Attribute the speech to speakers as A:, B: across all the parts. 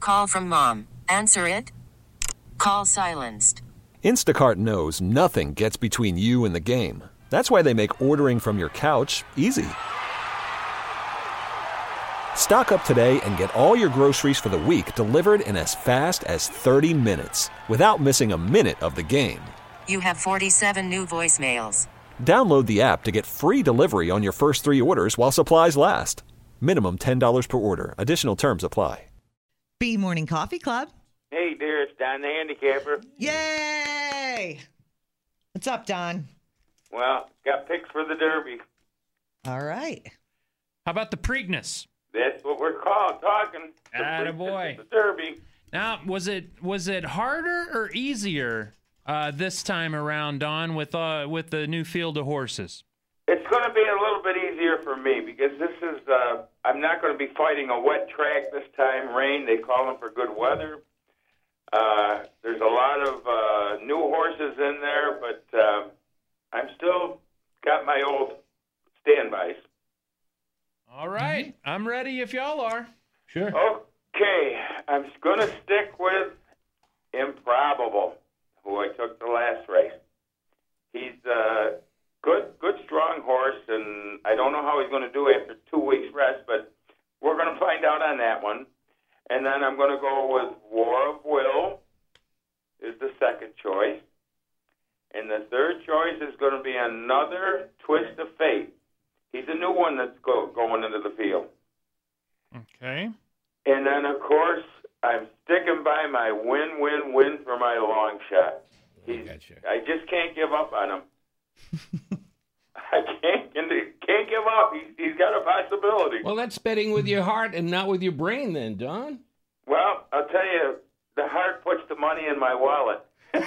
A: Call from mom. Answer it. Call silenced.
B: Instacart knows nothing gets between you and the game. That's why they make ordering from your couch easy. Stock up today and get all your groceries for the week delivered in as fast as 30 minutes without missing a minute of the game.
A: You have 47 new voicemails.
B: Download the app to get free delivery on your first 3 orders while supplies last. Minimum $10 per order. Additional terms apply.
C: B Morning Coffee Club.
D: Hey, dear, it's Don the handicapper.
C: Yay! What's up, Don?
D: Well, got picks for the Derby.
C: All right.
E: How about the Preakness?
D: That's what we're talking.
E: Attaboy.
D: The Derby.
E: Now, was it harder or easier this time around, Don, with the new field of horses?
D: It's going to be a little bit easier for me because this is, I'm not going to be fighting a wet track this time, rain. They call them for good weather. There's a lot of new horses in there, but I'm still got my old standbys.
E: All right. I'm ready if y'all are.
F: Sure.
D: Okay. I'm going to stick with Improbable, who I took the last race. He's a good, strong horse, and I don't know how he's going to do after 2 weeks rest, but we're going to find out on that one. And then I'm going to go with War of Will is the second choice. And the third choice is going to be another Twist of Fate. He's a new one that's going into the field.
E: Okay.
D: And then, of course, I'm sticking by my win for my long shot. I just can't give up on him. I can't give up. He's got a possibility.
F: Well, that's betting with your heart and not with your brain then, Don.
D: Well, I'll tell you, the heart puts the money in my wallet.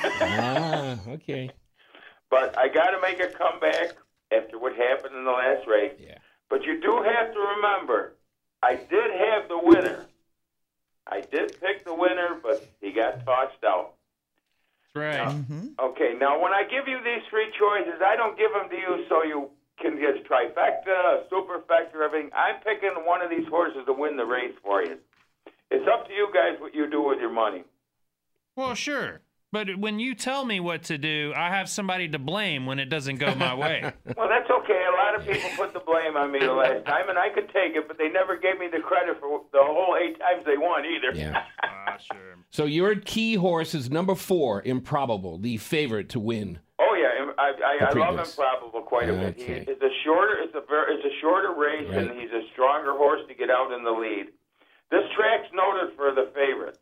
F: Okay.
D: But I got to make a comeback after what happened in the last race.
F: Yeah.
D: But you do have to remember, I did have the winner. I did pick the winner, but he got tossed out.
E: That's right.
D: Okay, now when I give you these 3 choices, I don't give them to you so you can get trifecta, superfecta, everything. I'm picking one of these horses to win the race for you. It's up to you guys what you do with your money.
E: Well, sure. But when you tell me what to do, I have somebody to blame when it doesn't go my way.
D: Well, that's okay. A lot of people put the blame on me the last time, and I could take it, but they never gave me the credit for the whole 8 times they won either.
F: Yeah.
E: Sure.
F: So your key horse is number 4, Improbable, the favorite to win.
D: Oh yeah, I love
F: Preakness.
D: Improbable quite a bit.
F: Okay.
D: It's a shorter race,
F: Right.
D: and he's a stronger horse to get out in the lead. This track's noted for the favorites.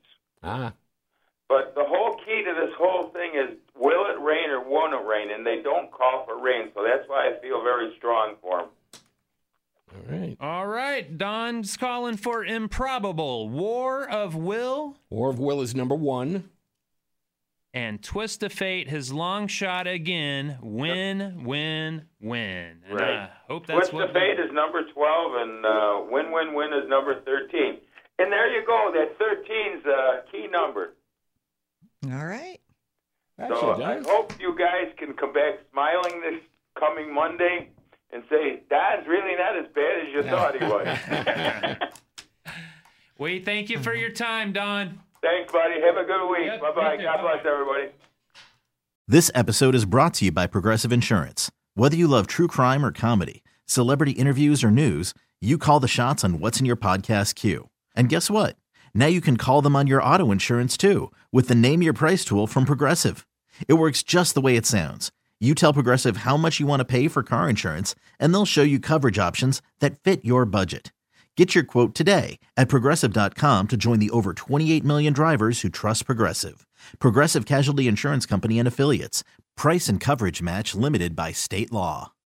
D: But the whole key to this whole thing is, will it rain or won't it rain? And they don't call for rain, so that's why I feel very strong for him.
E: All right. Don's calling for Improbable. War of Will.
F: War of Will is number 1.
E: And Twist of Fate, his long shot again. Win. And
D: Right.
E: I hope that's
D: Twist of Fate is number 12, and Win is number 13. And there you go. That 13's a key number.
C: All right.
D: So I hope you guys can come back smiling this coming Monday and say, Don's really not as bad as you thought he was.
E: We thank you for your time, Don.
D: Thanks, buddy. Have a good week.
E: Yep,
D: Bye-bye.
E: you too.
D: God bless everybody.
G: This episode is brought to you by Progressive Insurance. Whether you love true crime or comedy, celebrity interviews or news, you call the shots on what's in your podcast queue. And guess what? Now you can call them on your auto insurance too with the Name Your Price tool from Progressive. It works just the way it sounds. You tell Progressive how much you want to pay for car insurance, and they'll show you coverage options that fit your budget. Get your quote today at Progressive.com to join the over 28 million drivers who trust Progressive. Progressive Casualty Insurance Company and Affiliates. Price and coverage match limited by state law.